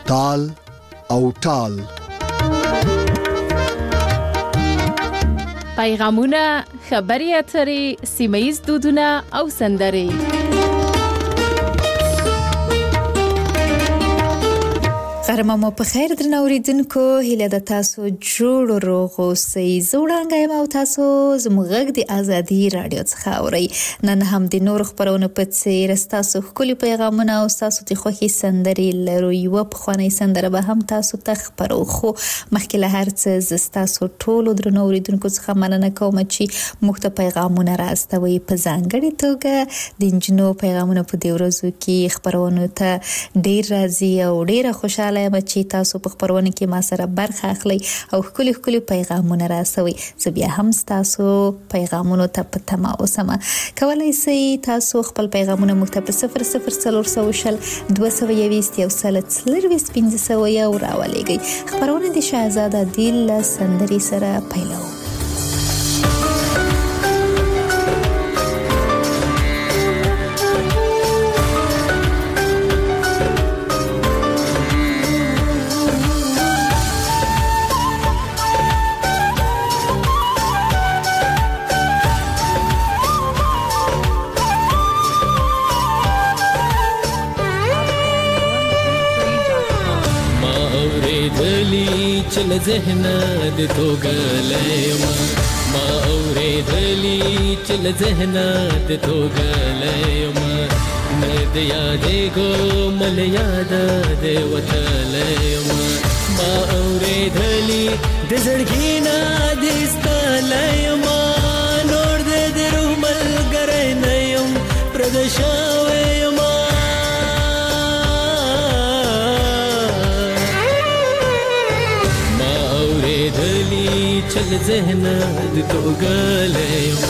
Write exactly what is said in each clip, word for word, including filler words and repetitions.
تال او ټال. پیغامونه، خبري اترې، سیمه‌ییز دودونه او سندرې. غرمه مو په خیر درنو اوریدونکو، هیله د تاسو جوړ روغ اوسئ. زوړانګه یم او تاسو زموږ غږ د ازادي رادیو څخه اورئ. نن هم د نور خبرونو په څیر تاسو ښکلي پیغامونه او تاسو د خوښي سندرې لرو. یو پخوانی سندره به هم تاسو ته خبرو، خو مخکې له هر څه زه تاسو ټول درنو اوریدونکو څخه مننه کوم چې موږ ته پیغامونه راستوي. په ځانګړي توګه د انجنو پیغامونه په دې ورځو کې خبرونو ته ډیر راځي او ډیره خوشاله یم چې تاسو په خبرونه کې ما سره برخه اخلي او ښکلي ښکلي پیغامونه راسوي. زه بیا هم تاسو پیغامونو ته په تمه اوسم. کولای شئ تاسو خپل پیغامونه موږ ته په صفر صفر څلور سوه شل دوه سوه یویشت یو سل څلرویشت پنځه سوه یو راولېږئ. خبرونه د شهزاده دیل له سندرې سره پیلوو. چل ذهن د توګلېم ما اورېدلی چل ذهن د توګلېم مې د یادې ګو مل یاد د وتلېم ما اورېدلی د زړګي نه د ستلېم نور د روح ملګری نه یم پردشاوې چل ذهن د توګلېم.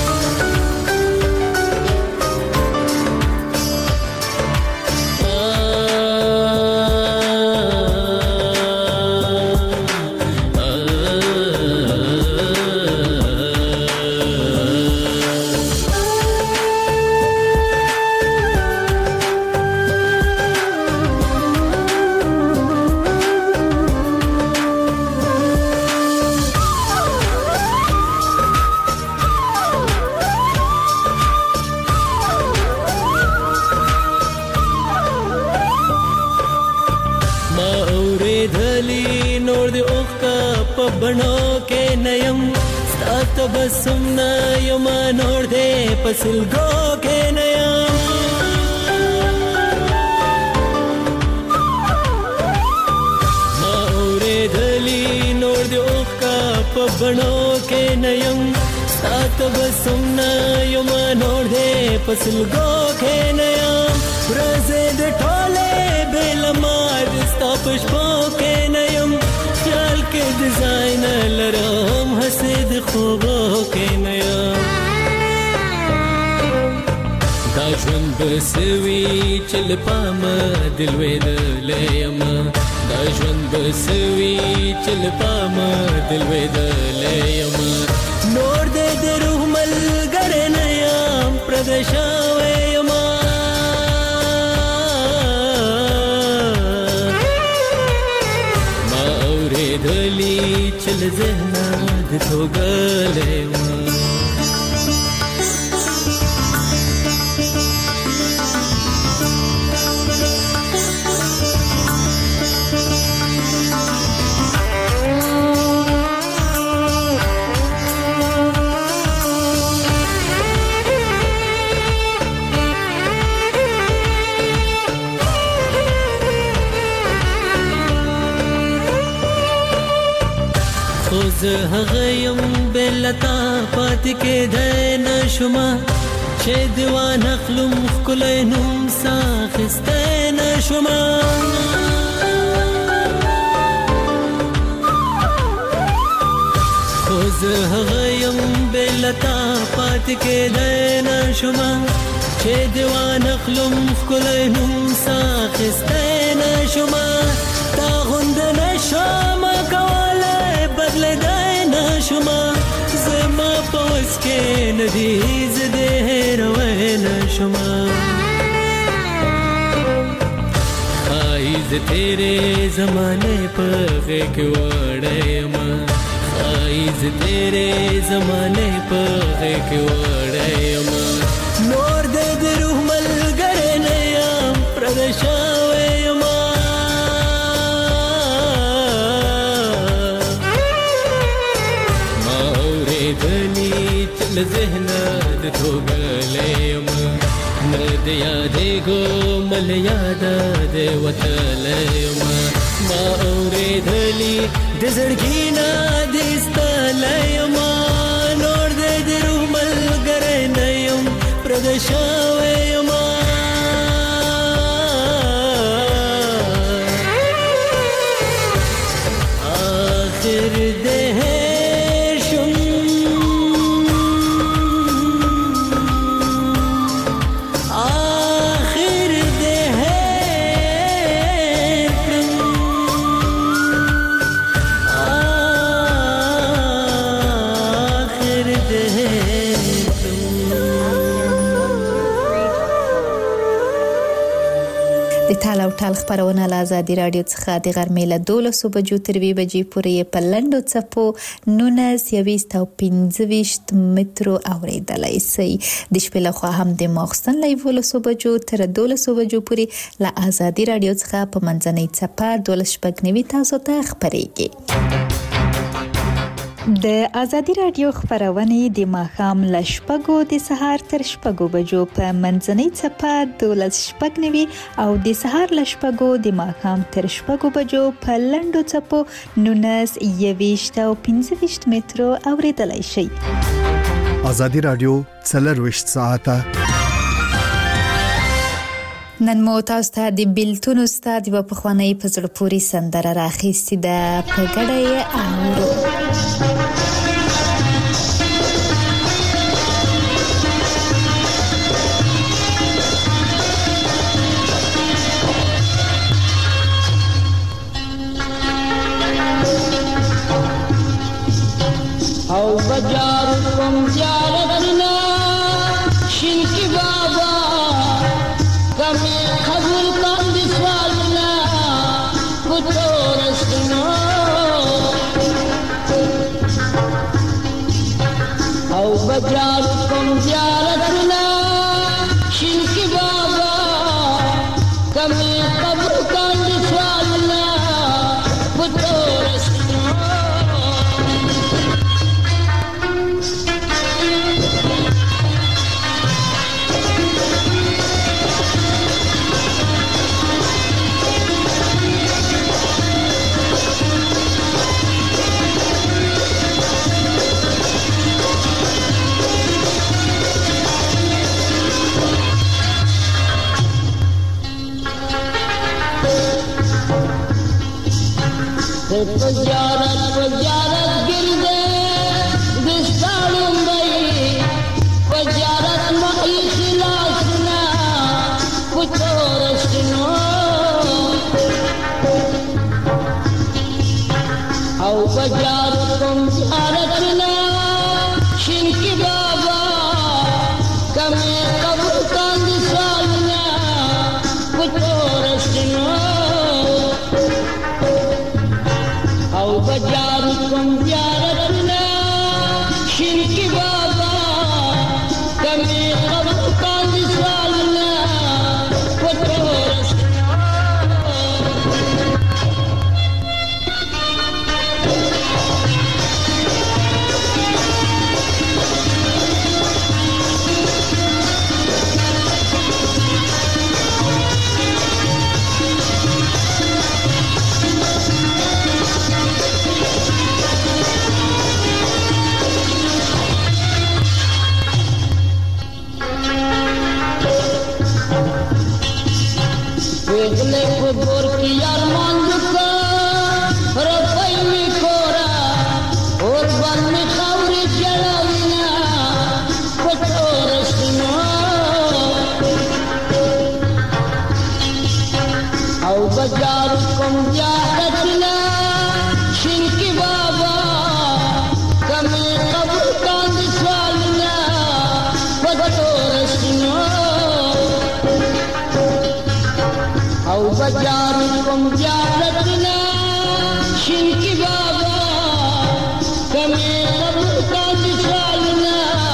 بڼو کې نیم ستا تبسم نه یم نور دې پسلګو کې نیم ما اورېدلی نور دې اوښکه په بڼو کې نیم ستا تبسم نه یم نور دې پسلګو کې نیم ورځې د ټولې بېلما د ستا په شپو کې نیم خیال کې ډیزاین لرم هسې د خوبو کې نه یم دا ژوند به څه وي چې له پامه د لوېدلی یم دا ژوند به څه وي چې له پامه د لوېدلی یم نور دې د روح ملګری نه یم پردی شوی یم دلی چل ذهن د توګلېم. زه هغه یم بلتا پاتې کېدی نشومه چې دیوان اخلم ښکلی نوم ساخیستی نشومه خو زه هغه یم بلتا پاتې کېدی نشومه چې دیوان اخلم ښکلی نوم ساخیستی نشومه تا غوندې نشم کولی بدلېدی نشومه زما په وس کې نه دي زه دې هېروی نشومه ښایي ز تیرے زمانے پر کې وړم خای ز تیرے زمانے پر کې وړم نور د روح ملګری نه یم پردشاوې ما ما اورېدلي چې له ذهنه د توګلې یم نه د یادېږو مل یاده د وتلی یم ما اورېدلي د زړګي نه دې ستلی یم نور د روح ملګری نه یم پرده شوی یم آخر ده شم آخر ده پرم آخر ده د ټال او ټال خبرونه له آزادي رادیو څخه د غرمې له دولسو بجو تر یوې بجې پورې په لنډو څپو نولس یویشت او پنځه ویشت مترو اورېدلی شئ د شپې لخوا هم د ماخوستن له یولسو بجو تر دولسو بجو پورې له آزادي رادیو څخه په منځنۍ څپه دولس شپږ نوي تاسو ته خپرېږي. د آزادي رادیو خبرونه د ماښام له شپږو د سهار تر شپږو بجو په منځنۍ څپه دولس شپږ نوي او د سهار له شپږو د ماښام تر شپږو بجو په لنډو څپو نولس یویشت او پنځه ویشت مترو اورېدلی شئ. آزادي رادیو څلرویشت ساعته نن مو تاسو ته د بیلتون استاد په پخوانی په زړه پورې سندره راخیستې ده په ګډه یې اورو. او بجار کوم زیارتنا شینکی بابا کمی قبول کن دی سوالنا کتو رسنا او بجار کوم زیارتنا شینکی بابا کمی قبول کن دی سوالنا کتو رسنا Pajarat pajarat girde distalum bai pajarat ma ikhlasna putorasno au pajarat kum jaratna shinki baba kame qabr kan disalna putorasno او بجار کوم زیارتنا شینکی بابا کمی قبر کاندی سوالنا پتورسنا Vegle kubur ki arman duka rafai mi kora urban mi khawri jalawina patorasna au bajar kum jahatna shinki baba kami qabr kan diswalna patorasna au او بجارو کوم زیارتنا شینکی بابا کمی قبر کا دسالنا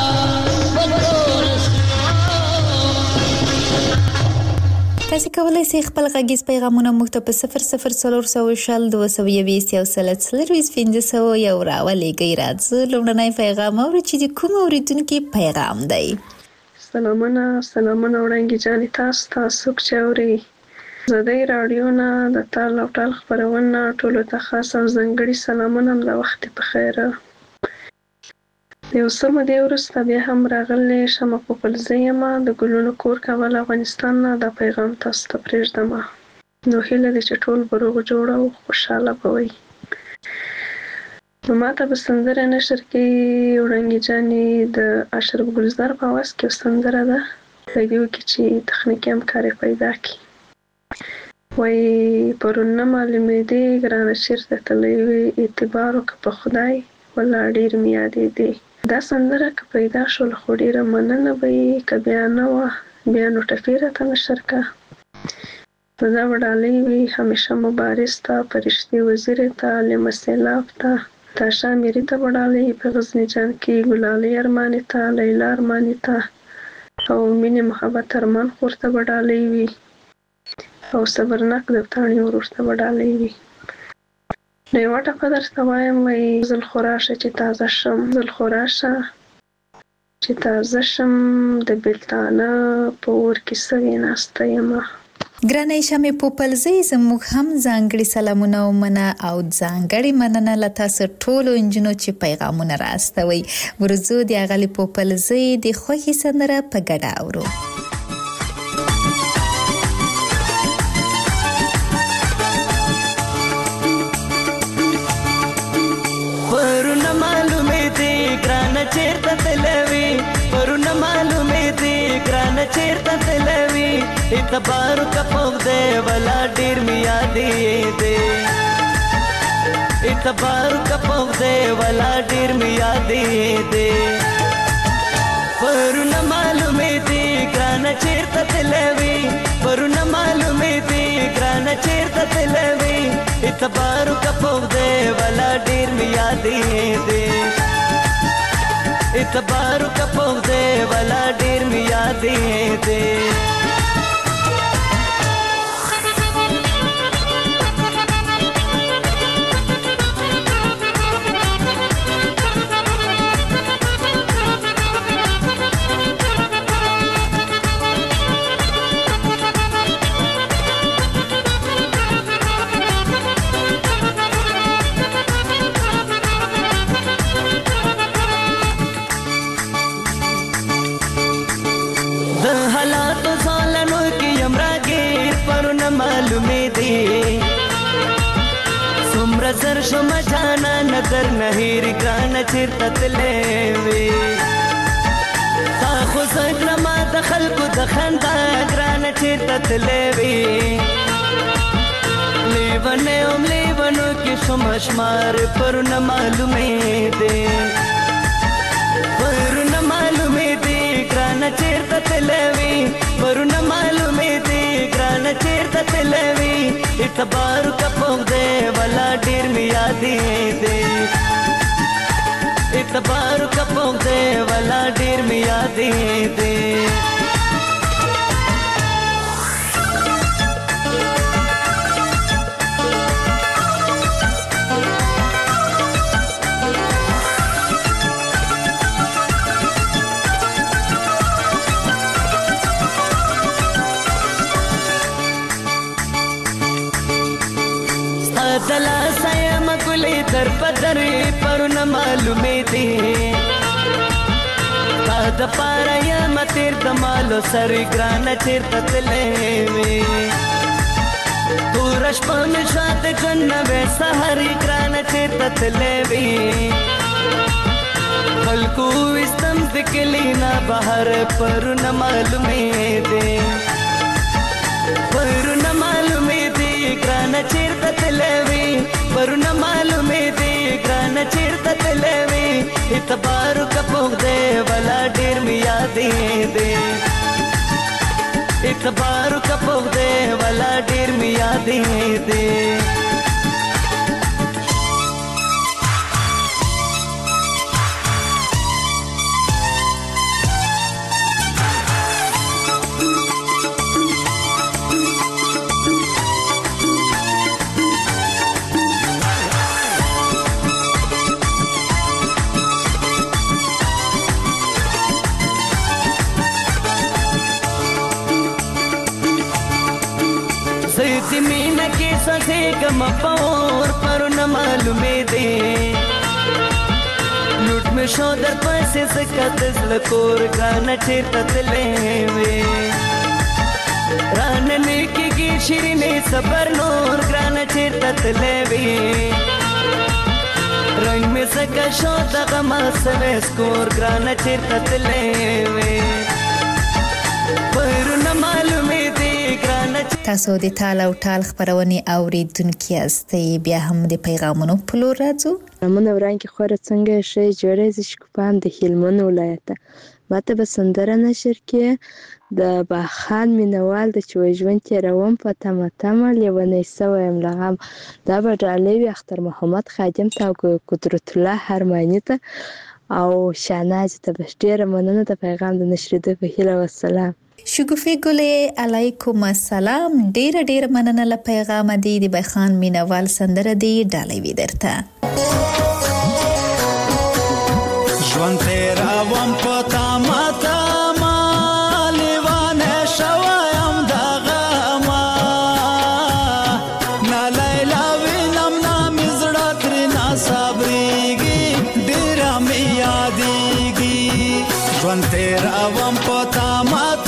تاسو کولای شئ خپل غږیز پیغامونه موږ ته په صفر صفر څلور سوه شل دوه سوه یویشت یو سل څلرویشت پنځه سوه یو راولېږئ. راځه لومړنی پیغام اورو چې د کوم اورېدونکي پیغام دی. سلامونه سلامونه وړانګې جانې تاسو تاسو چې اورئ ازادۍ راډیو نه د تال او ټال خپرونه ټولو ته خاص او ځانګړي سلامونه هم د وخت په خیر. یو څه مودې وروسته بیا هم راغلی شمه پوپلزۍ یم د ګلونو کور کابل افغانستان نه دا پیغام تاسو ته پرېږدم. نو هیله ده چې ټول به روغ جوړ او خوشحاله به وئ. نو ماته به سندره نشر کې وړانګې جانې د اشرف ګلزار په اواز کې یو سندره ده په دې کې چې تخنیکي همکاري پیدا کړي. وایي پرون نه معلومېدې ګرانه چېرته تللی وې اعتبار وکړه په خدای ولا ډېر مې یادېدې. دا سندره که پیدا شول خو ډېره مننه به یې که بیا نه وه بیا نو ټپې راته نشر کړه. نو دا به ډالۍ وي همیشه مبارز ته فرشتې وزیرې ته لمه سیلاب ته تاشا میري ته به ډالۍ په غزني جان کې ګلالۍ ارماني ته لیلا ارماني ته او مینې محبت ارمان خور ته به ډالۍ وي او صبرناک دفتاڼي ورور ته به ډالۍ وي. نو یوه ټپه درته وایم وایي زل خو راشه چې تازه شم زل خو راشه چې تازه شم د بېلتانه په اور کې سوې ناسته یمه. ګرانه شمې پوپلزۍ زموږ هم ځانګړي سلامونه ومنه او ځانګړې مننه له تاسو ټولو نجونو چې پیغامونه راستوئ. ورځو د اغلې پوپلزۍ د خوښې سندره په ګډه اورو. پرونه معلومې دي ګرانه چېرته تلوي پرونه معلومې دي ګرانه چېرته تلوي اعتبار کپوغ دی ولا ډېر مې یادېدې اعتبار کپوغ دی ولا ډېر مې یادېدې پرونه معلومې دي ګرانه چېرته تلوي پرونه معلومې دي ګرانه چېرته تلوي اعتبار کپوغ دی ولا ډېر مې یادېدې اعتبار کپوغ دی ولا ډېر مې یادېدې. زر شم جانا نظر نهیر ګرانه چېرته تللی وې تا خو زه کړمه د خلکو د خندا ګرانه چېرته تللی وې لیونی هم لیونو کې شم شمار پرونه معلومېدې پرونه معلومېدې ګرانه چېرته تللی وې پرونه معلومېدې ګرانه چېرته تللی وې اعتبار کپوغ دی ولا ډېر مې یادېدې اعتبار کپوغ دی ولا ډېر مې یادېدې. دلا سایم ګلې در پدرې پرونه معلومې دي تا د پاره یم تېر د مالو سرې ګرانه چېرته تللی وې توره شپه مې شا د ژوند نوې سهارې ګرانه چېرته تللی وې خلکو ویستم د کلي نه بهر پرونه معلومې دي پرونه معلومې دي ګرانه چېرته تللی وې پرونه معلومې دي ګرانه چېرته تللی وې اعتبار کپوغ دی ولا ډېر مې یادېدې اعتبار کا پخده والا ډیر می یادې دې زمینه کې سسې کم پور پر نه معلومې دي لوټ مې شو در پسې سکت زل کور غانا چیرته تلې وې رانه نیکي شیرینې صبر نور غانا چیرته تلې وې رنگ مې سکه شو دغه ما سوي سکور غانا چیرته تلې وې پر نه معلومې دي تاسو د تال او ټال خبرونه اوریدونکو یاستئ بیا هم د پیغامونو په لور راځو من وران کې خوره څنګه شي جوړې ز شکوپام د هلمند ولایت ماته به سندره نشر کې د باخان مینوال د چوجون کې روان په تمه تمه لیونې سویم لغم دا به ډالوي اختر محمد خادم تا قدرت الله هرمانی ته او شاناز ته بشډیر مننه د پیغام د نشریدو په هیله والسلام شګوفي ګلې علیکم السلام ډیر ډیر مننه ل پیغام دی د بخان مینوال سندره دی ډالوي درته ژوند تیرا وم پتا ماتا ما لیوانه شوایم دغه ما نا لیلا وینم نا مزړه ترنا صبرېږي ډیر مې یادېږي ژوند تیرا وم پتا ماتا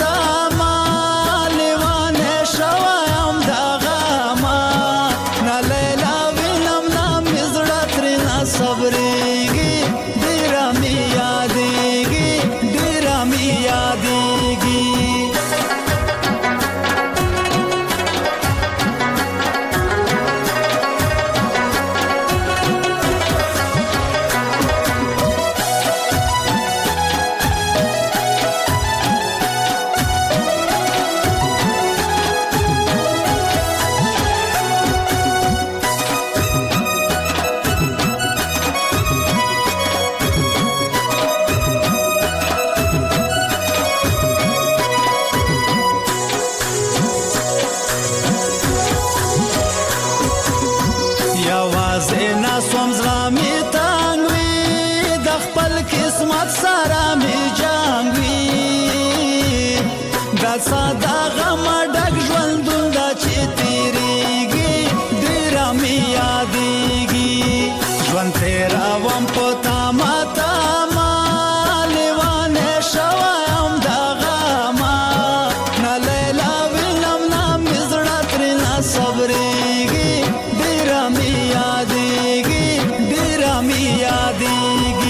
ساده غم ډک ژوندون دا چې تیریږي ډیر مې یادېږي ژوند تیروم په تمه تمه لیوانې شویم دغه ما نه لیلا وینم نه مې زړه ترېنه صبرېږي ډیر مې یادېږي ډیر مې یادېږي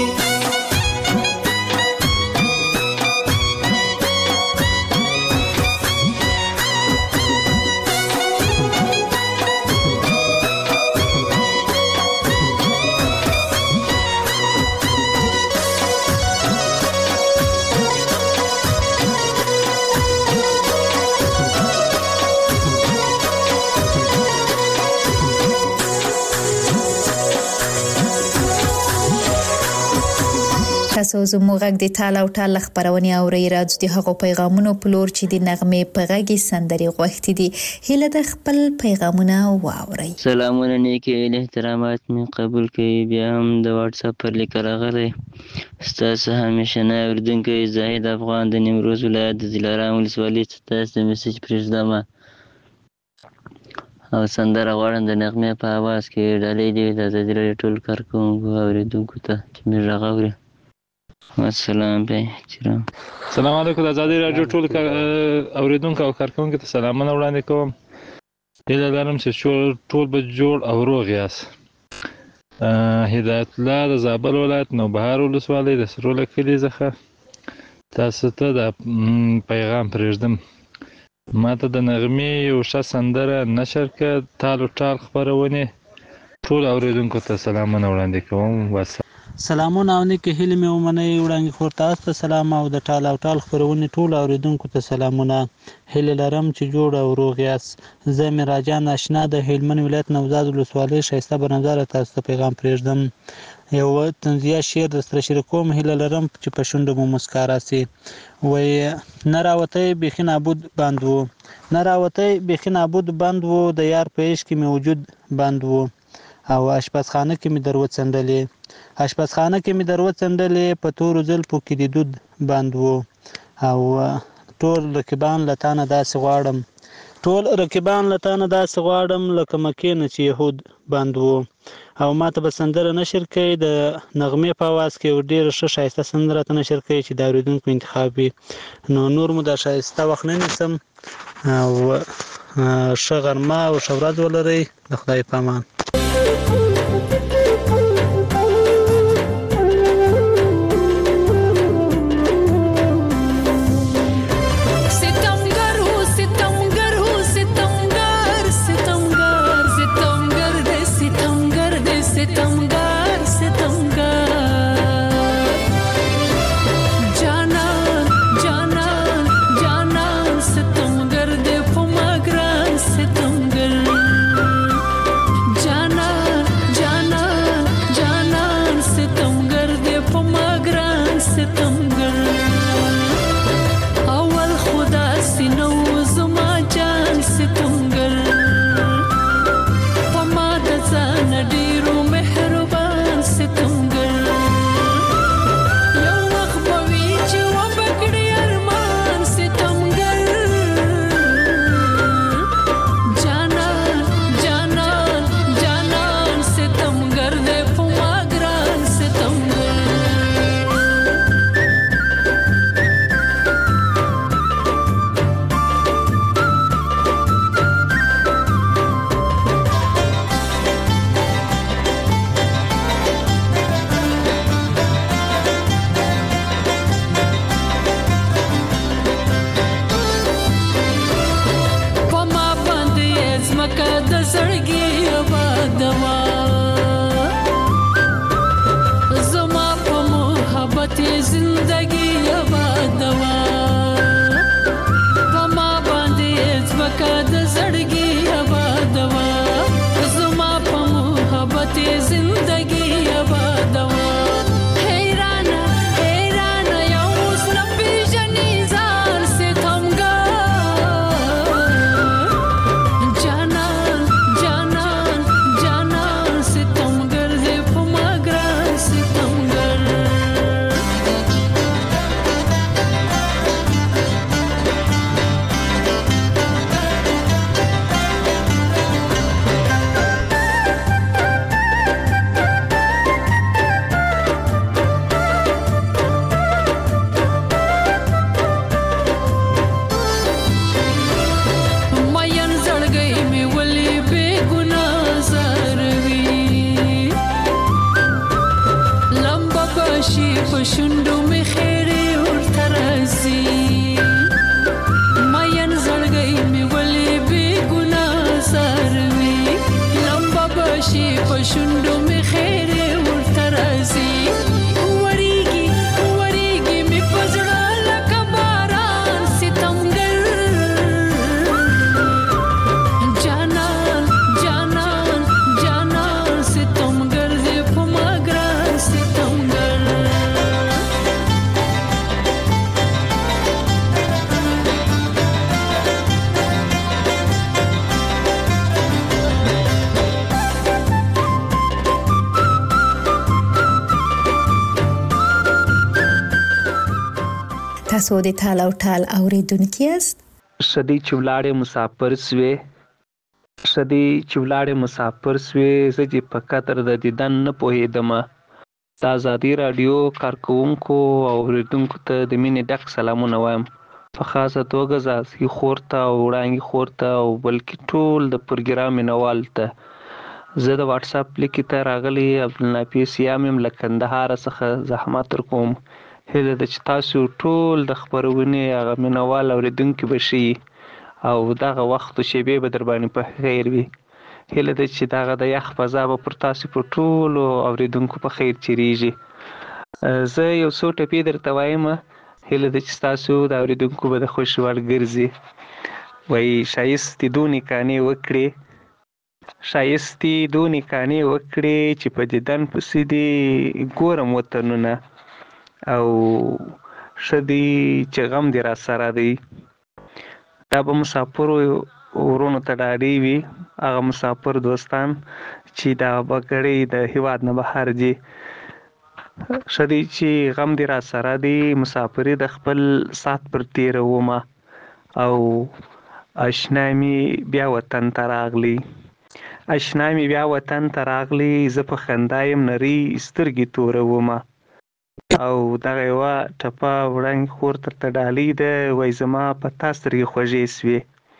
تاسو زموږ غږ د تال او ټال خبرونه اوري راځي د هغو پیغامونو په لور چې د نغمې په غږی سندري غوښتي دي هله د خپل پیغامونه واوري سلامونه نیکی احترامات می قبول کړئ بیا هم د واتس اپ پر لیک راغلی ستاسو همیشه نه اوریدونکو زاهد افغان د نیمروز ولایت د دلارام ولسوالۍ ستاسو د میسج پرېږدم او سندره غواړم د نغمې په اواز کې ډالۍ دی د ازادي راډیو ټول کارکوونکو اوریدونکو ته چې موږ غږ اوري السلام علیکم سلام علیکم د ازادي راډیو ټول اوریدونکو او کارکوونکو ته سلامونه وړاندې کوم هیله لرم چې ټول به جوړ او روغ یاست هدایت الله د زابل ولایت نوبهار ولسوالۍ د سروله کلي څخه تاسو ته د پیغام پرېږدم ماته د نغمې یو ښه سندره نشر کړه تال او ټال خپرونې ټول اوریدونکو ته سلامونه وړاندې کوم سلامونه او نیکې هیلې مې ومنئ. وړانګې خور تاسو ته سلام او د ټال او ټال خپرونې ټولو اورېدونکو ته سلامونه. هیلې لرم چې جوړ او روغ یاست. زه میراجان اشنا د هلمند ولایت نوزاد ولسوالۍ ښایسته بنظره تاسو ته پیغام پرېږدم. یو طنزیه شعر درسره شریکوم. هیله لرم چې په شونډو مو مسکا راسي. وایي نه راوتی بیخي نابود بند و، نه راوتی بیخي نابود بند و، د یار په عشق کې مې وجود بند و، او اشپزخانه کې مې در وڅنډلې اشپزخانه کې مې در وڅنډلې په تورو زلفو کې د دود بند و، او ټول رقیبان له تا نه داسې غواړم ټول رقیبان له تا نه داسې غواړم لکه مکې نه چې یهود بند و. او ماته به سندره نشر کوي د نغمې په اواز کې یو ډېره ښه ښایسته سندره راته نشر کوي چې د اورېدونکو انتخاب وي. نو نور مو دا ښایسته وخت نه نیسم او ښه غرمه او ښه ورځ ولرئ. د خدای په امان. تاسو د ټال او ټال اوریدونکي یاست. شدی چولاړې مسافر سوې شدی چولاړې مسافر سوې زه چې په قطر د دیدن نه پوهېدم. د ازادي راډیو کارکوونکو او اوریدونکو ته د مینې ډک سلامونه وایم. په خاصه توګه زاسي خور ته او وړانګې خور ته او بلکې ټول د پروګرام مینوال ته. زه د واتس اپ لیکې ته راغلی عبدالنافیس یام یم له کندهار څخه زحمت ورکوم. هیله ده چې تاسو ټول د خپرونې هغه مینوال اورېدونکي به شئ او دغه وخت و شیبې به در باندې په خیر وي هیله ده چې دغه د یخ فضا به پر تاسو په ټولو اوریدونکو په خیر چیریږي. زه یو څو ټپې درته وایم، هیله ده چې ستاسو د اوریدونکو به د خوښې وړ ګرځي. وایي ښایستې دونې کانې وکړې، ښایستې دونې کانې وکړې چې په دیدن پسې دې ګورم وطنونه، او ښه دی چې غم دې را سره دی. دا به مسافرو ورونو ته ډاډې وي، هغه مسافر دوستان چې دا بګړۍ د هیواد نه بهر دي. ښه دی چې غم دې را سره دی، مسافري د خپل ساعت پر تېرومه، او اشنا مې بیا وطن ته راغلی، اشنا مې بیا وطن ته راغلی، زه په خندا یم نرۍ سترګې تورومه. او دغه یوه ټپه وړاندې خور درته ډالۍ ده، وایي زما په تا سترګې خوږې سوې،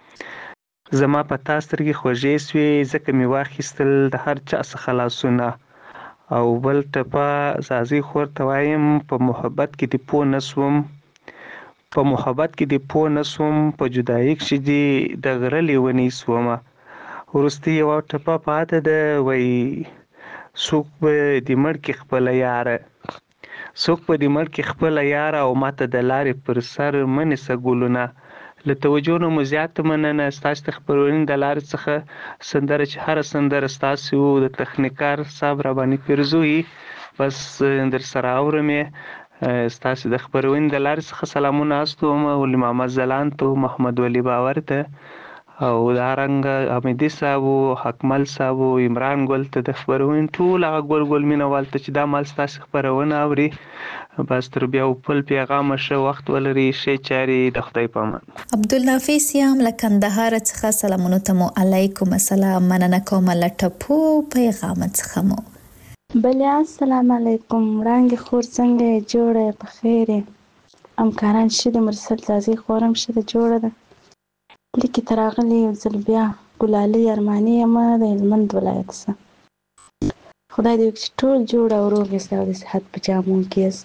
زما په تا سترګې خوږې سوې، ځکه مې واخیستل د هر چا څخه لاسونه. او بل ټپه زازۍ خور ته وایم، په محبت کې دې پوه نه سوم، په محبت کې دې پوه نه سوم، په جدایي کښې دې د غره لیونۍ سومه. وروستۍ یوه ټپه پاته ده، وایي څوک به دې مړ کړي خپله یاره، څوک به دې مړ کړي خپله یاره، او ماته د لارې پر سر مه نیسه ګلونه. له توجه نه مو زیاته مننه. ستاسو د خپرونې د لارې څخه سندره چې هره سندره ستاسو د تخنیکار صاحب راباندې پیرزوي، بس در سره اورم یې. ستاسو د خپرونې د لارې څخه سلامونه استوم ولي محمد ځلاند ته، محمد ولی باور ته، او دارنګه حمیدي صاحب و، حکمل صاحب و، عمران ګل ته، د خپرونې ټول هغه ګل ګل مینوال ته چې دا مال ستاسو خپرونه اوري. بس تر بیا بل پیغامه ښه وخت ولري، ښې چارې، د خدای په امان. عبدالنافع یم له کندهار څخه سلامونو ته مو علیکم السلام، مننه کوم له ټپو پیغام څخه مو. بلیا السلام علیکم، وړانګې خور څنګه یې؟ جوړه یې، په خیر یې؟ همکاران ښه دي؟ مرسل زازۍ خور هم ښه ده، جوړه ده؟ لیکې ته راغلې یو ځل بیا. ګلالۍ ارماني یم د هلمند ولایت څخه. خدای دې وکړي چې ټول جوړ او روغ یاست او د صحت په جامو کې یاست.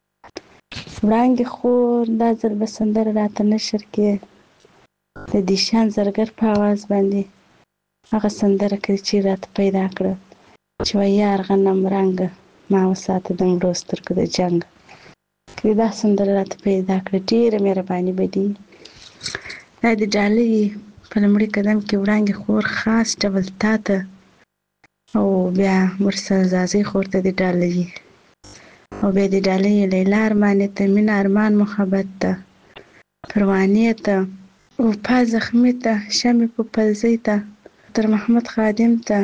وړانګې خور دا ځل به سندره راته نشر کې د دیشان زرګر په اواز باندې هغه سندره کړي چې راته پیدا کړه، چې وایي یار غنم رنګه ما وساته د مړو سترګو د جنګ. که دا سندره راته پیدا کړه ډېره مهرباني به دي. دا د ډالۍ په لومړي قدم کې وړانګې خور خاص ډول تا ته، او بیا مرسل زازۍ خور ته د ډالۍ، او بیا د ډالۍ لیلا ارماني ته، مینه ارمان محبت ته، پروانې ته، وفا زخمي ته، شمې په پلزۍ ته، تر محمد خادم ته،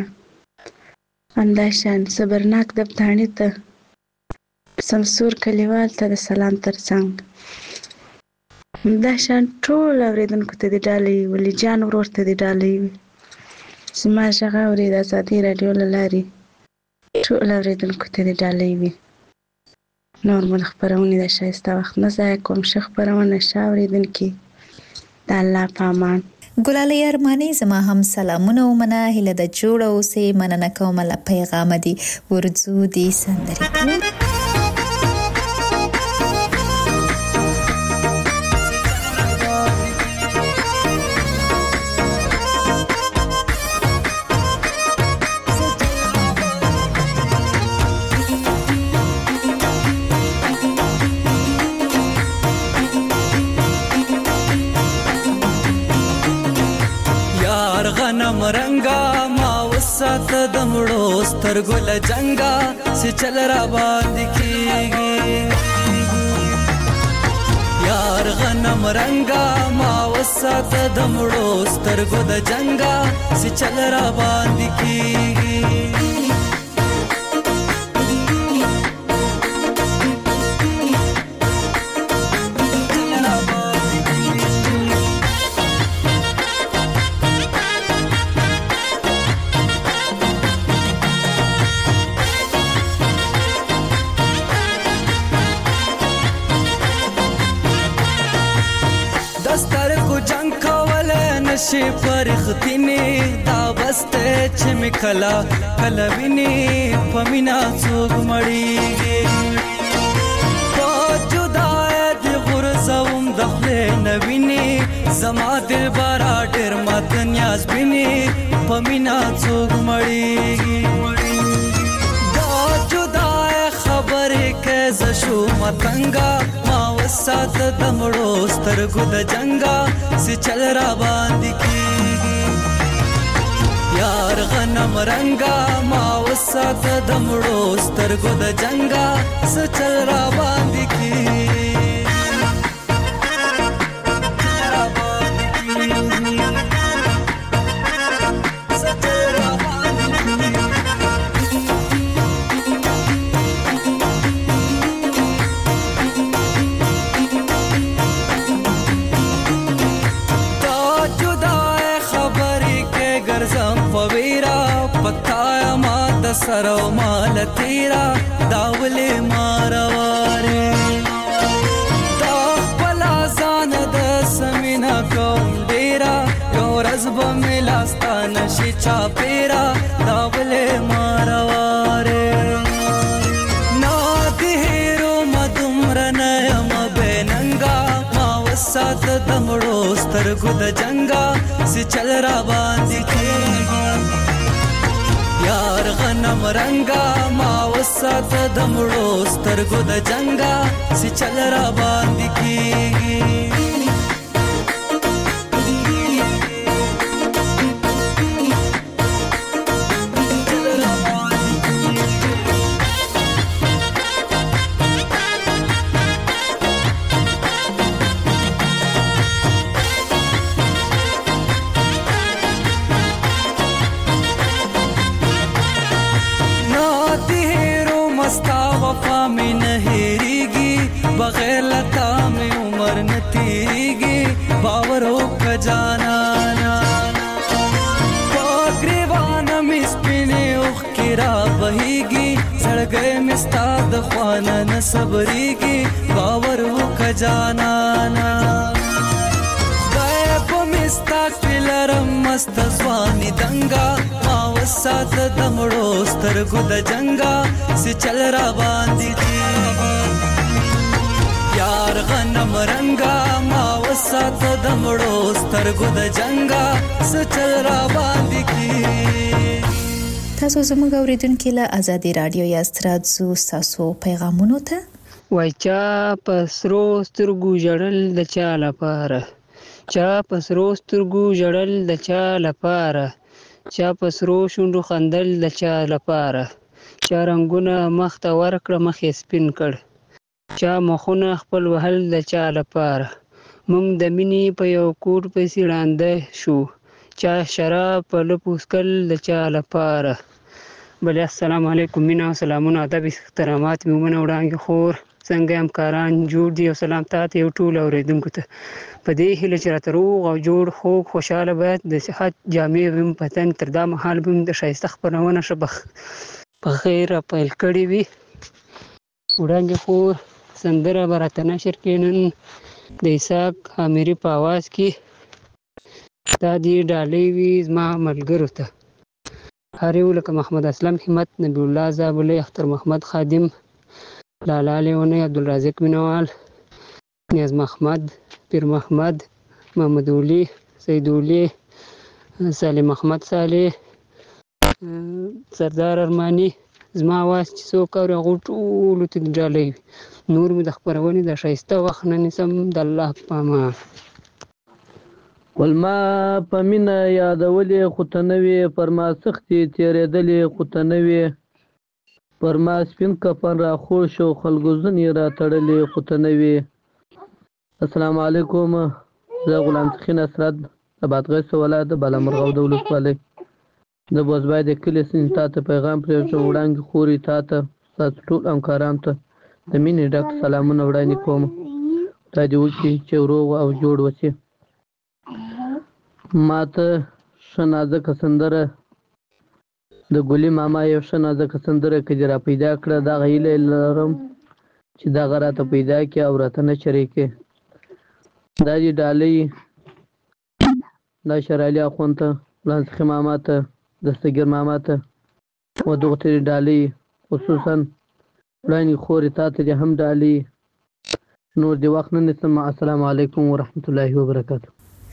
همداشان صبرناک دبتاڼي ته، سمسور کلیوال ته د سلام ترڅنګ. همداشان ټول اورېدونکو ته د ډالۍ، ولی جان ورور ته د ډالۍ وي. زما غږ اوري د ازادۍ راډیو له لارې ټول اورېدونکو ته د ډالۍ وي. نور مو د خپرونې د ښایسته وخت نه ضایع کوم. ښه خپرونه، ښه اورېدونکي، د الله په امان. ګلالۍ ارماني زما هم سلامونه ومنه، هیله د جوړه اوسې، مننه کوم له پیغامه دي. ورځو دې سندرې غنم رنگا ما وساته د مړو سترګو له جنګا چې چل را باندې کېږي. یار غنم رنگا ما وساته د مړو سترګو د جنګا چې چل را باندې کېږي. نشي پرختینی دا بسته چې می کلا کلا ویني پمینا څوک مړیږي. په جدای دی غرزوم دخله نویني زما دل بارا ډېر مات نیاز بیني پمینا څوک مړیږي دا جدای خبرې کې ز شو متنګا ما وسات د مړو سترګو د جنگا سي چل را باندې کیږي یار غنم رنگا ما وسات د مړو سترګو د جنگا سي چل را باندې کیږي سرو مال تیرا داولی مارواره دا خپلا زان د سمینا کوم ډیرا یو ورځ به مې لاستا نشي چاپیرا داولی مارواره نا د هیرو مدومره نه یم بېننګا ما وسات د مړو سترګو د جنګا سي چل را باندې کېږي یار غنم رنگا ما وسات د مړو سترګو د جنگا سي چل را باندې کیږي بغیر لتا میں عمر نہ تیریگی باور ہو کجانا پاگریوانا میں سپینے اخ کرا بہیگی سڑ گئے مستاد خوانا نہ صبریگی باور ہو کجانا گئے پا مستاک پلرم مست زوانی دنگا ما وسات دمڑو سترگو د جنگا سی چل را باندی دیگی یار غنم رنگا ما وسات د مړو سترګو د جنگا سچل را باندې کی تاسو زموږ اوریدونکو له ازادي رادیو یاست راځو تاسو پیغامونو ته وای چا پسرو سترګو جړل د چا لپاره چا پسرو سترګو جړل د چا لپاره چا پسرو شونډو خندل د چا لپاره چا رنگونه مخ ته ورکړه مخ سپین کړ چا مخونه خپل وهل د چا لپاره مونږ د مینې په یو کور پسې ړانده شو چا شراب په لپوسکل د چا لپاره بل السلام علیکم مینا او سلامونه ادب احترامات میمونه وړاندې خور څنګه همکاران جوړ دي او سلام تاسو یو ټول اوریدونکو ته په دې هیله چې راته روغ او جوړ خو خوشاله باید د صحت جامع ویم پتن تر دا مهال بم د شایسته خبرونه شبخ په خیر پیل کړی وي وړاندې خور سندره براته نشر کینن د اسحاق اميري په आवाज کې دا دی ډالۍ وی زما ملګرو ته هریو لکه محمد اسلم همت نبی الله زابلی اختر محمد خادم لالا لیونی عبدالرازق مینوال نیاز محمد پیر محمد محمد اولی سید اولی سالم محمد صالح سردار ارمانی زما आवाज چې څوک اوري هغه ټولو ته ډالۍ نور مې د خبرونې د شایسته وخت نه نیسم د الله په امان ولما په مینه یادولې خو ته نه وې پر ما سختې تېرېدلې خو ته نه وې پر ما سپین کفن راخوړ شو خلکو ځینې راتړلې خو ته نه وې السلام علیکم زه غلام سخي نصرت د بادغیس ولایت د بالامرغه د ولسوالۍ د بوزبای د کلي سین تا ته پیغام پرېږدم وړاندې خوري تا ته ستاسو ټول همکارانو ته د مینې ډک سلامونه وړاندې کوم خدای دې وکړي چې روغ او جوړ وشي ما ته ښه نازکه سندره د ګلي ماما یو ښه نازکه سندره که دې را پیدا کړه دغه هیله لرم چې دغه راته پیدا کړي او راته نشرې کړي دا دې ډالۍ دا شرالي اخوند ته لانسخي ماما ته دستګیر ماما ته و دغه ته ډالۍ خصوصا وړاندې خورې تا ته دې هم ډالۍ نور دې وخت نه نیسم السلام علیکم ورحمت الله وبرکاته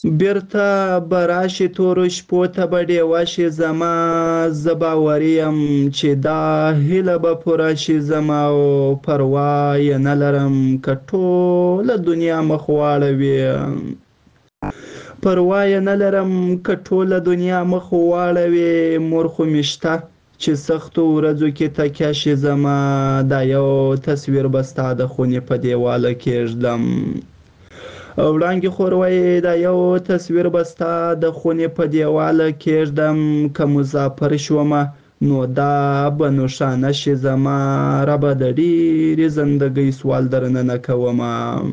بیرته به راشي تورو شپو ته به ډیوه شي زما، زه باوري یم چې دا هیله به پوره شي زما، او پروا یې نه لرم که ټوله دنیا مخ واړوي، پروا یې نه لرم که ټوله دنیا مخ واړوي، مور خو مې شته چې سختو ورځو کې تکیه شي زما، دا یو تصویر به ستا د خونې په دیواله کېږدم. وړانګې خور وایي دا یو تصویر به ستا د خونې په دیواله کېږدم، که مسافر شومه نو دا به نښانه شي زما، ربه د ډېرې زندګۍ سوال درنه نه کومه،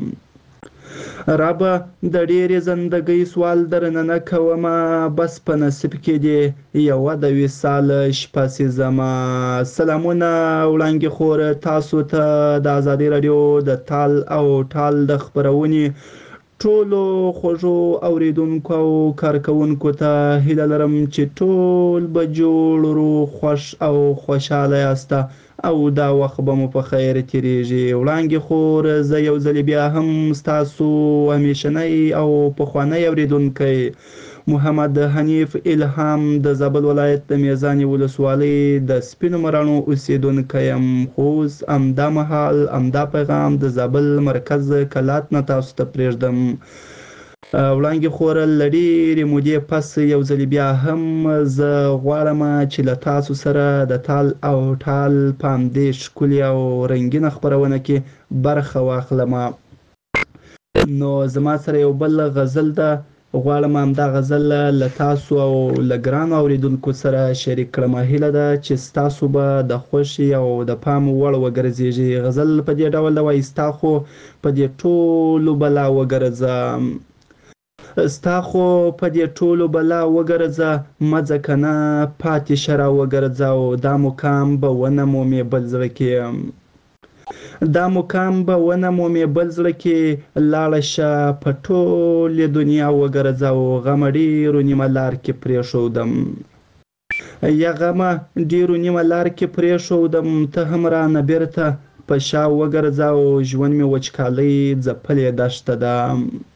ربه د ډېرې زندګۍ سوال درنه نه کومه، بس په نصیب کې دې یوه د وصال شپه سي زما. سلامونه وړانګې خور، تاسو ته د ازادۍ راډیو د تال او ټال د خپرونې ټولو خوږو اوریدونکو او کارکوونکو ته هیله لرم چې ټول به جوړ روغ خوښ او خوشحاله یاسته او دا وخت به مو په خیر تیریږي. وړانګې خور، زه یو ځل بیا هم ستاسو همیشنی او پخوانی اوریدونکی محمد حنیف الهام د زابل ولایت د میزانې ولسوالۍ د سپینو مراڼو اوسیدونکی یم، خو اوس همدا مهال همدا پیغام د زابل مرکز کلات نه تاسو ته پرېږدم. وړانګې خور، له ډېرې مودې پس یو ځل بیا هم زه غواړم چې له تاسو سره د تال او ټال په همدې ښکلې او رنګینه خپرونه کې برخه واخلم. نو زما سره یو بل غزل ده، غواړم همدا غزل له تاسو او له ګرانو اوریدونکو سره شریک کړم. هیله ده چې ستاسو به د خوښې او د پام وړ وګرځېږي. غزل په دې ډول ده وایي: ستا خو په دې ټولو بلا وګرځه، ستا خو په دې ټولو بلا وګرځه، مه ځه که نه پاتې شه را وګرځه، او دا مقام به ونه مومې بل زړه کې، دا مقام به ونه مومې بل زړه کې، لاړه شه په ټولې دنیا وګرځه، او غمه ډېرو نیمه لار کې پرېښودم، یا غمه ډېرو نیمه لار کې پرېښودم، ته هم رانه بېرته په شا وګرځه، او ژوند مې وچکالۍ ځپلې دښته ده،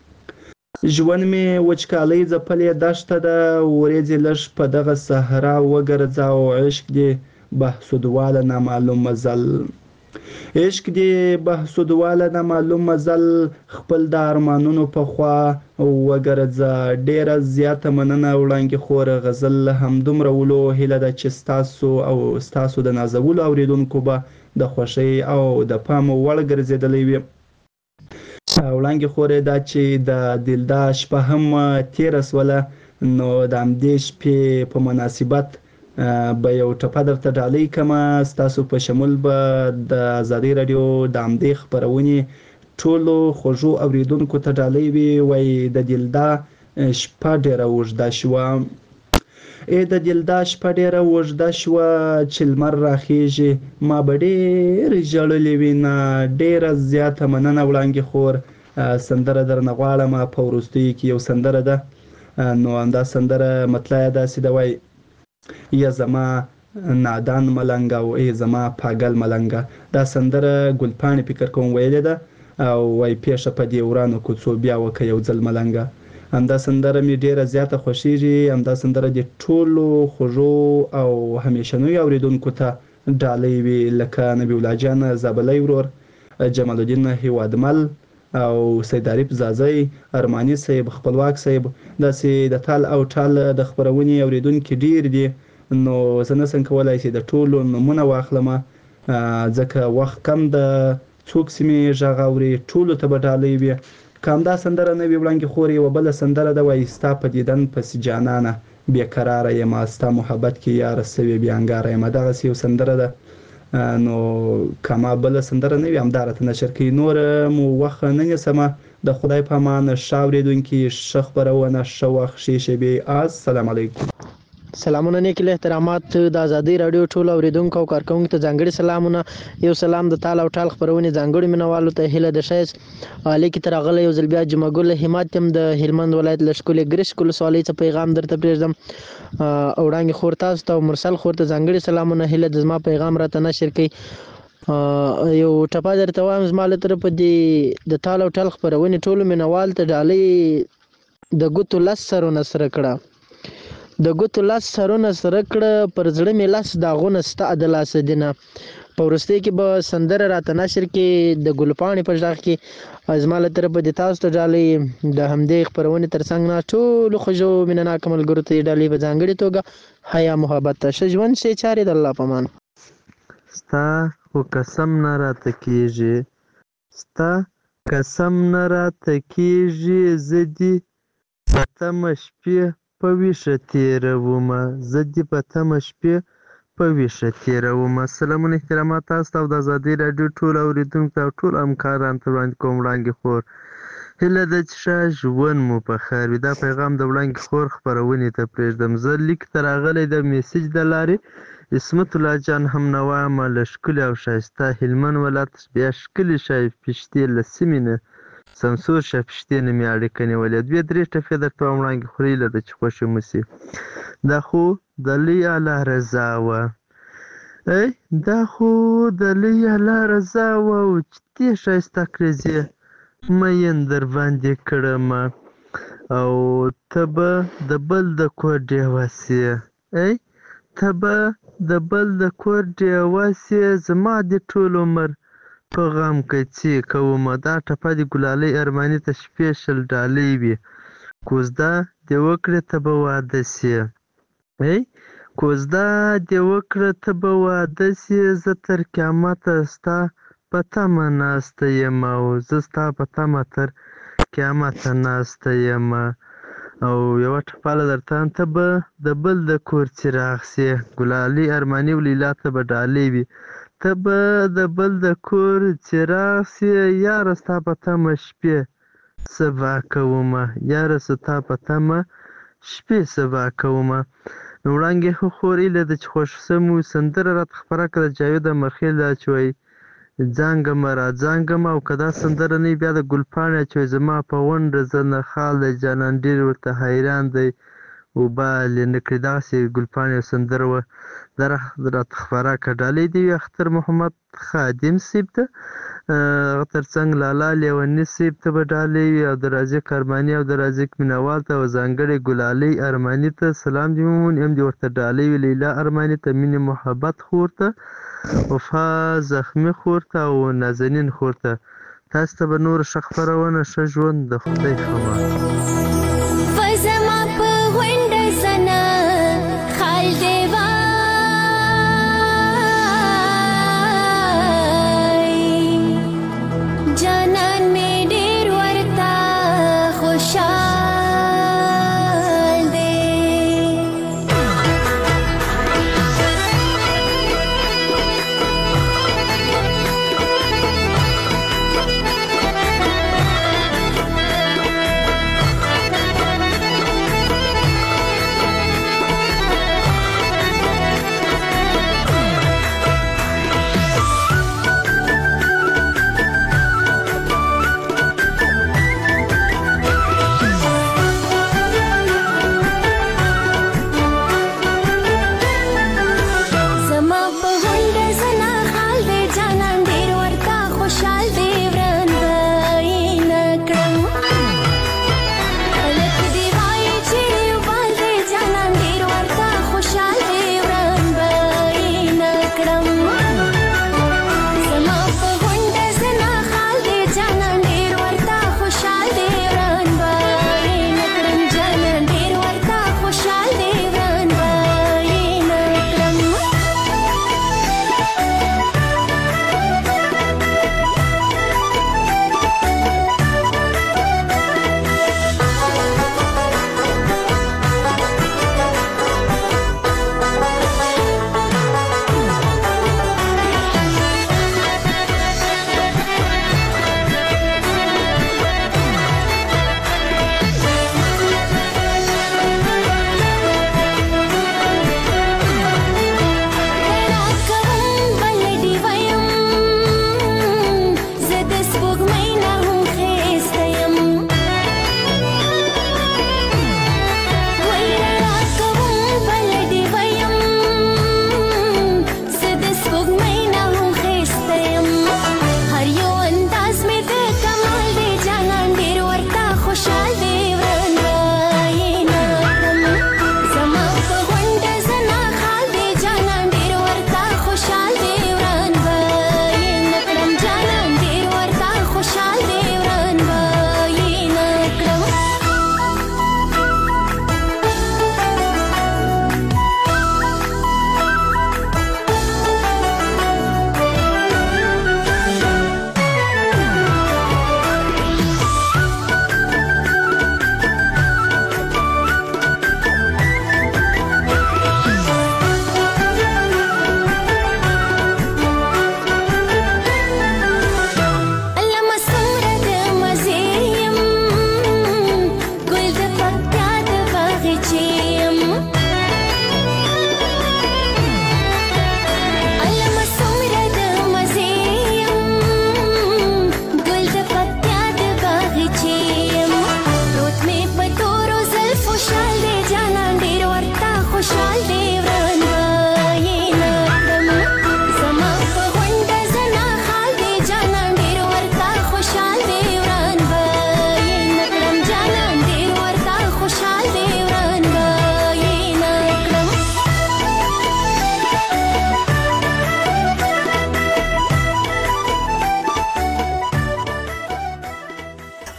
ژوند مې وچکالۍ ځپلې دښته ده، ورېځې لږ په دغه صحرا وګرځه، او عشق دې بهسودواله نامعلوم مزل، عشق دې بهسودواله نامعلوم مزل، خپل د ارمانونو په خوا وګرځه. ډېره زیاته مننه وړانګې خور، غزل همدومره ولو. هیله ده چې ستاسو او ستاسو د نازولو اوریدونکو به د خوښۍ او د پام وړ ګرځېدلی وي. وړانګې خور، دا چې د دلدا شپه هم تېره سوله، نو د همدې شپې په مناسبت به یو ټپه درته ډالۍ کړمه. ستاسو په شمول به د ازادۍ راډیو د همدې خپرونې ټولو خوږو اوریدونکو ته ډالۍ وي. وایي: د دلدا شپه ډېره اوږده شوه، ای د دلدا شپه ډېره اوږده شوه، چې لمر راخیږي ما به ډېر ژړلې وینه. ډېره زیاته مننه وړانګې خور. سندره درنه غواړم، په وروستیو کې یو سندره ده، نو همدا سندره مطلع یې داسې ده، وایي: یا زما نادان ملنګ او ای زما پاگل ملنګ. دا سندره ګلپاڼې فکر کوم ویلې ده، او وایي: پیښه په دې ورانو کوڅو بیا وکړه یو ځل ملنګ. همدا سندره مې ډېره زیاته خوښیږي. همدا سندره د ټولو خوږو او همیشنیو اوریدونکو ته ډالۍ وي، لکه نبی الله جان زابلی ورور، جمال الدین هیوادمل او سید عارف زازی، ارماني صاحب، خپلواک صاحب. داسې د تال او ټال د خپرونې اوریدونکي ډېر دي، نو زه نشم کولی چې د ټولو نومونه واخلم ځکه وخت کم ده. څوک چې مې غږ اوري ټولو ته به ډالۍ وي. که همدا سندره نه وي وړانګې خور، یوه بله سندره ده، وایي: ستا په دیدن پسې جانانه بېقراره یم، ستا محبت کې یاره سوې بې انګاره یم. دغسې یو سندره ده. نو که ما بله سندره نه وي همدا راته نشر کوي. نور مو وخت نه نیسمه. د خدای په امان. ښه اورېدونکي، ښه خپرونه، ښه وخت، ښې شېبې. السلام علیکم. سلامونه، نیک احترامات د ازادۍ راډیو ټول اوریدونکو او کارکوونکو ته ځانګړي سلامونه. یو سلام د تال او ټال خپرونې ځانګړي مینوالو ته هیله د ښایست لیکې ته راغلی یو ځل بیا جمعه ګل همت یم د هلمند ولایت له ښکلې ګرشک ولسوالۍ څخه پیغام درته پرېږدم. وړانګې خور تاسو ته او مرسل خور ته ځانګړي سلامونه. هیله د زما پیغام راته نشر کوي. یو ټپه درته وایم زما له طرفه د د تال او ټال خپرونې ټولو مینوال ته ډالۍ د ګوتو لس سرونه سره کړه د ګوتو لس سرونه سره کړه پر زړه مې لس داغونه ستا د لاسه دینه. په وروستۍ کې به سندره راته نشر کې د ګلپاڼې په غږ کې زما له طرفه د تاسو ته ډالۍ د همدې خپرونې تر څنګ نه ټولو خوږو مینهناکو ملګرو ته یې ډالۍ په ځانګړې توګه حیا محبت ته ښه ژوند ښې چارې د الله په امان. ستا خو قسم نه راته کېږي ستا قسم نه راته کېږي زه دې په تمه شپې په ویښه تېرومه زه دې په تمه شپې په ویښه تېرومه. سلامونه احترامات تاسو ته او د ازادۍ راډیو ټولو اورېدونکو ته او ټولو همکارانو ته وړاندې کوم وړانګې خور هیله ده چې ښه ژوند مو په خیر وي. دا پیغام د وړانګې خور خپرونې ته پرېږدم. زه لیک ته راغلی د میسج د لارې عصمت الله جان هم نوا یم له ښکلي او ښایسته هلمند ولایت بیا ښکلې شایپشتې له سیمې نه سمسور شایپشتې نه مې اړیکه نیولې. دوې درې ټپې درته وایم وړانګې خور هیله ده چې خوښې مو شي. دا خو د لوی الله رضا وه ای دا خو د لوی الله رضا وه او چې دې ښایسته کړزې مین در باندې کړمه او ته به د بل د کور ډېوه سې ای ته به د بل د کور ډېوه سې زما دې ټول عمر په غم کڅې کومه. دا ټپه د ګلالۍ ارماني ته سپیشل ډالۍ وي. کوزده دې وکړې ته به واده سې ای کوزده دې وکړه ته به واده سې زه تر قیامته ستا په تمه ناسته یم او زه ستا په تمه تر قیامته ناسته یم. او یوه ټپاله درته ته به د بل د کور څراغ سې ګلالۍ ارماني ولیلا ته به ډالۍ وي. ته به د بل د کور څراغ سې یاره ستا په تمه شپې سبا کومه یاره ستا په تمه شپې سبا کومه. نو وړانګې خو خور هیله ده چې خوښ سمو سندره راته خپره کړه د جاوید امرخیل دا چې وایي ځانګمه را ځانګمه او که دا سندره نه وي بیا د ګلپاڼې چې وایي زما په غونډه زه نه خال دی جانان ډېر ورته حیران دی وبال یې نه کړي دغسې ګلپاڼې سندره وه دا راته خپره کړه. ډالۍ دې وي اختر محمد خادم صیب ته هغه تر څنګ لالا لیوني صیب ته به ډالۍ وي او د رازق ارماني او د رازق مینوال ته او ځانګړې ګلالۍ ارماني ته سلام دې ومومي هم دې ورته ډالۍ وي. لیلا ارماني ته مینې محبت خور ته وفا زخمي خور ته او نازنین خور ته تاسو ته به نور ښه خپرونه ښه ژوند د خدای خبر. Thank you.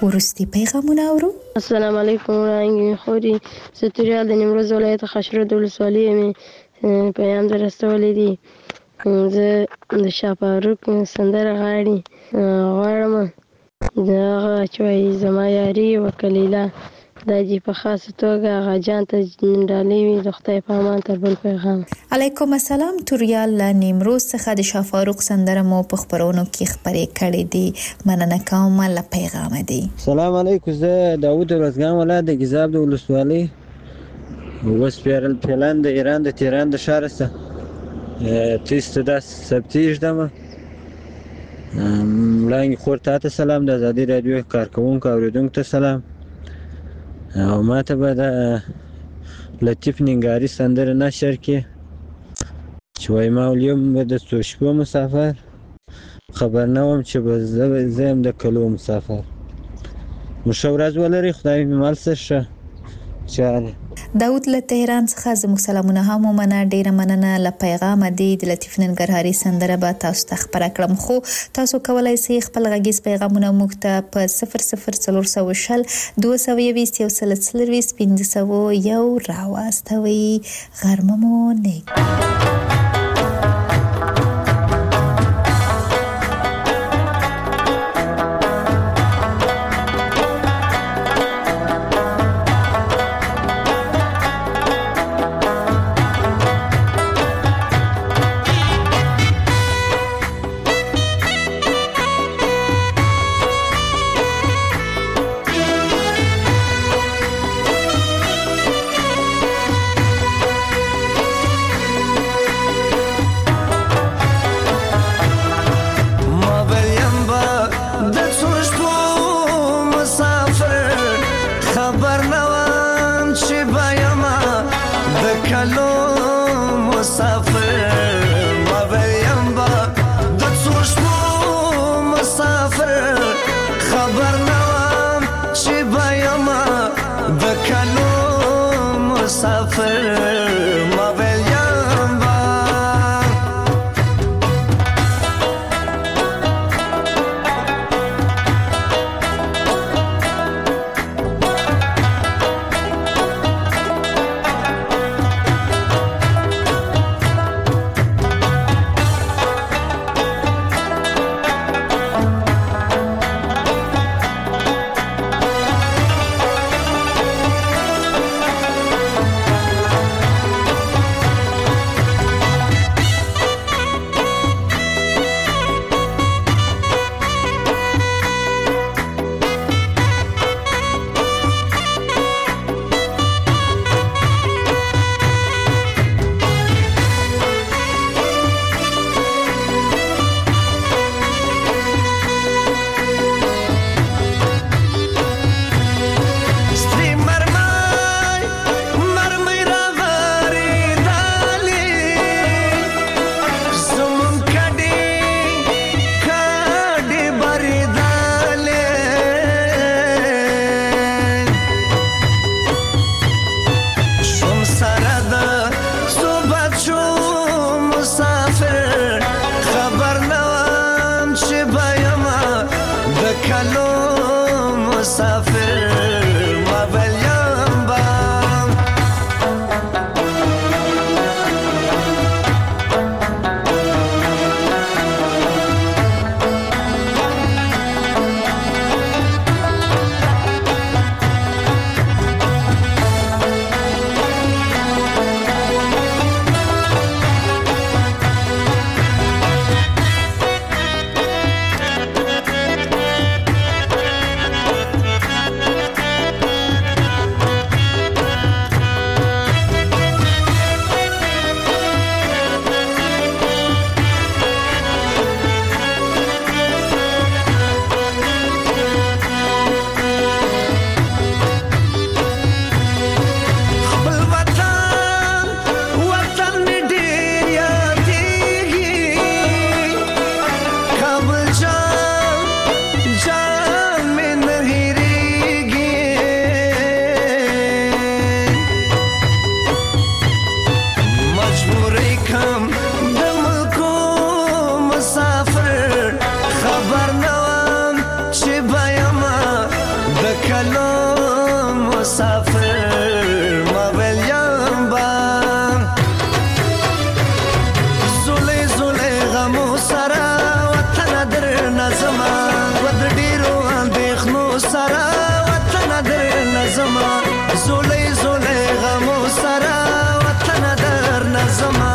ورستي پیغامونه اورو. السلام علیکم وړاندې خوري ستوریال د نیمروز ولایت خشرود ولسوالۍ مې پیغام در رسولی دی. زه د شاه فاروق سندره غاړي غواړم د هغه چې وایي زما یاري وکلیله دا دې په خاصه توګه هغه جان ته ډالۍ وي د خدای په امان تر بل پیغام. علیکم السلام. توریال له نیمروز څخه د شاه فاروق سندره مو په خپرونو کې خپرې کړې دي. مننه کوم له پیغام دی. سلام علیکم. زه داوود ورزګان ولایت د ګیزاب د ولسوالۍ وسپیرل پلان د ایران د تهران د ښار څخه تیسته د سبتیج دمه وړاندې خور ته سلام. د ازادي رادیو کارکوونکو اوریدونکو ته سلام. او ما ته به د لطیف ننګاري سندره نشر کې چې وایي ما ولیم به د څو شپو مسافر خبر نه وم چې به زه یم د کلو مسافر. مو ښه ورځ ولرئ. خدای مې مال سر ښه چاره. داود له تهران څخه زموږ سلامونه هم ومنه. ډیره مننه له پیغام دی. د لطیف ننګرهاري سندره به تاسو ته خپره کړم خو تاسو کولای شئ خپل غږیز پیغامونه موږ ته په صفر صفر څلور سوه شل دوه سوه یویشت یو سل څلرویشت پنځه سوه یو راواستوئ. غرمه مو نیک. نظمه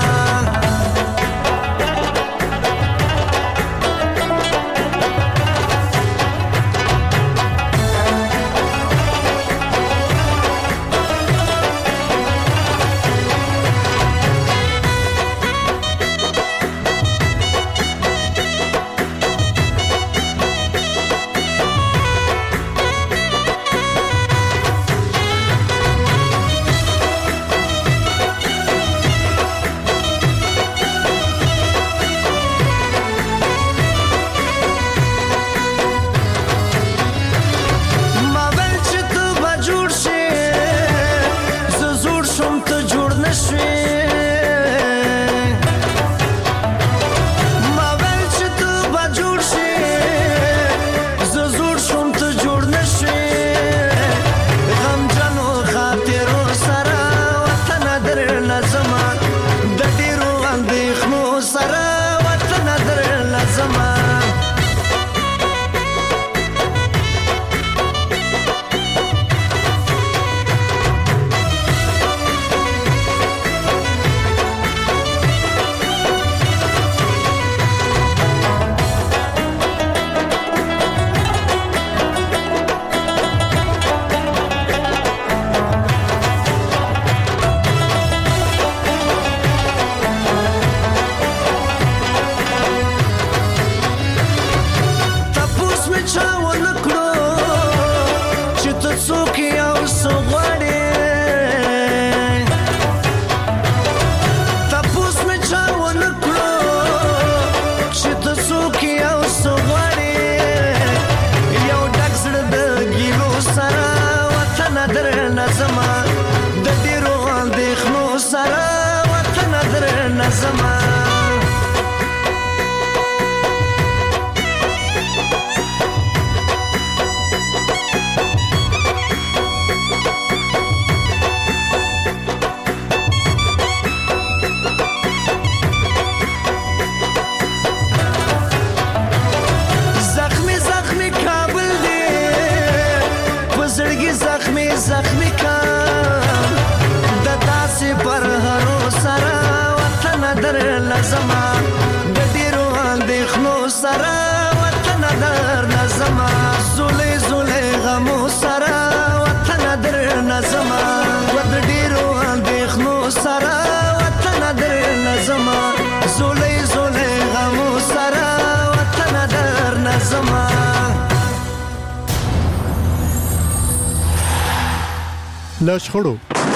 له شخړو،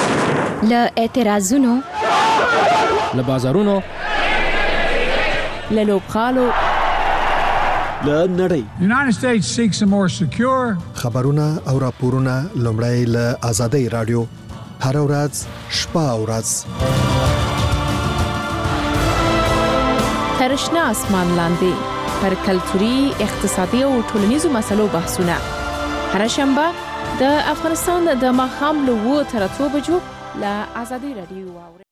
له اعتراضونو، له بازارونو، له لوبغالو، له نړۍ. United States seeks a more secure. خبرونه او راپورونه لومړی له آزادۍ رادیو هر ورځ شپه او ورځ ترشنا اسمان لاندې پر کلتوري، اقتصادي او ټولنیزو مسلو بحثونه هر شنبه د افغانستان د ماښام له اوه تر اتو بجو له آزادۍ رادیو واورئ.